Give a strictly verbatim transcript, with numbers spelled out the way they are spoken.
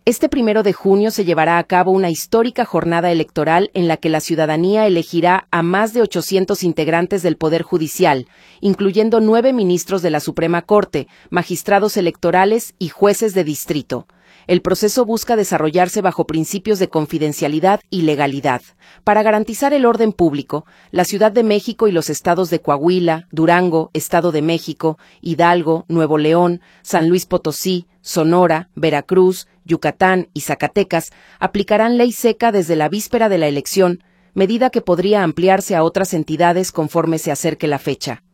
Este primero de junio se llevará a cabo una histórica jornada electoral en la que la ciudadanía elegirá a más de ochocientos integrantes del Poder Judicial, incluyendo nueve ministros de la Suprema Corte, magistrados electorales y jueces de distrito. El proceso busca desarrollarse bajo principios de confidencialidad y legalidad. Para garantizar el orden público, la Ciudad de México y los estados de Coahuila, Durango, Estado de México, Hidalgo, Nuevo León, San Luis Potosí, Sonora, Veracruz, Yucatán y Zacatecas aplicarán ley seca desde la víspera de la elección, medida que podría ampliarse a otras entidades conforme se acerque la fecha.